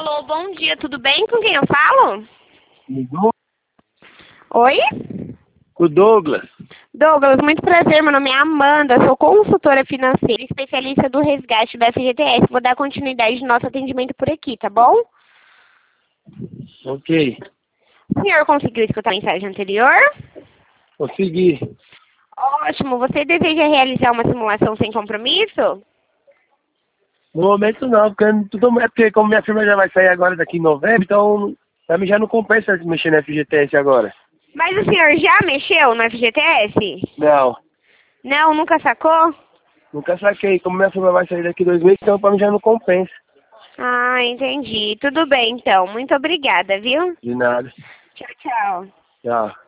Alô, bom dia, tudo bem? Com quem eu falo? Ligou? Oi? O Douglas. Douglas, muito prazer, meu nome é Amanda, sou consultora financeira, especialista do resgate da FGTS. Vou dar continuidade no nosso atendimento por aqui, tá bom? Ok. O senhor conseguiu escutar a mensagem anterior? Consegui. Ótimo, você deseja realizar uma simulação sem compromisso? No momento não, porque como minha firma já vai sair agora daqui em novembro, então pra mim já não compensa mexer no FGTS agora. Mas o senhor já mexeu no FGTS? Não, Não, nunca sacou? nunca saquei. Como minha firma vai sair daqui 2 meses, então pra mim já não compensa. Ah, entendi. Tudo bem, então. Muito obrigada, viu? De nada. Tchau, tchau. Tchau.